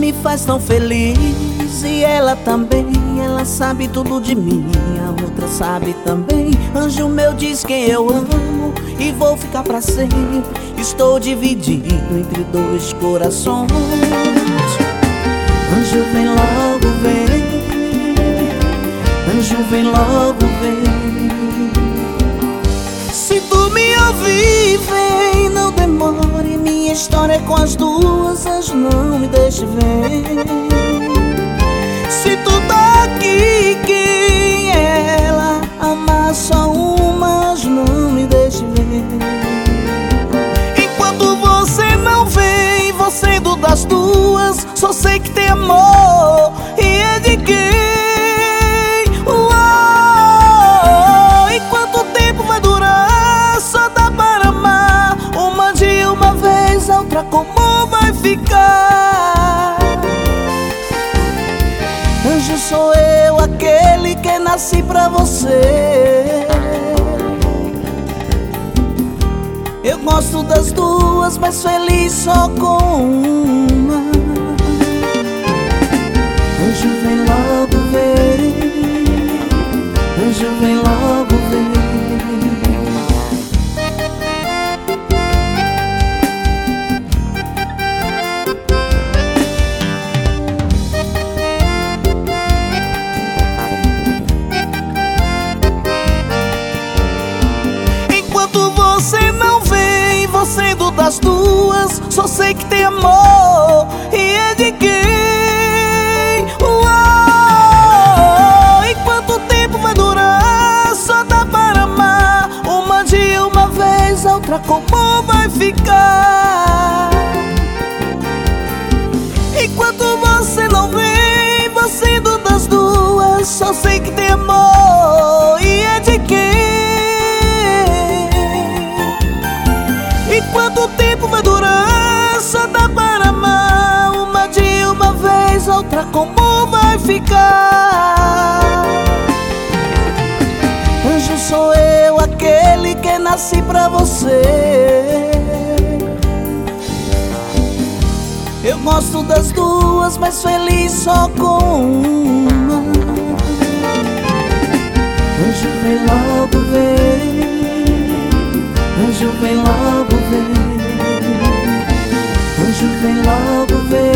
me faz tão feliz, e ela também. Ela sabe tudo de mim, a outra sabe também. Anjo meu diz quem eu amo e vou ficar pra sempre. Estou dividido entre dois corações. Anjo vem logo, vem. Anjo vem logo, vem. Se tu me ouvir, vem, não demore. Minha história é com as duas, anjo, não me deixe ver. Se tu tá aqui, quem é ela? Amar só uma, anjo, não me deixe ver. Enquanto você não vem, vou sendo das duas. Só sei que tem amor e é de quem? E quanto tempo vai durar? Só dá para amar uma de uma vez, a outra como vai ficar? Anjo sou eu, aquele que nasci pra você. Eu gosto das duas, mas feliz só com uma. Anjo vem logo, vem. Anjo vem logo, vem. Enquanto você não vem, vou sendo das duas. Só sei que tem amor e é de quem? E quanto tempo vai durar? Só dá para amar uma de uma vez, a outra como vai ficar? Enquanto você não vem, vou sendo das duas. Só sei que tem amor e é de quem? E quanto tempo vai durar? Só dá para amar uma de uma vez, a outra como vai ficar? Anjo sou eu, aquele que nasci pra você. Eu gosto das duas, mas feliz só com uma. Anjo vem logo, vem. Anjo vem logo, vem. Anjo vem logo, vem.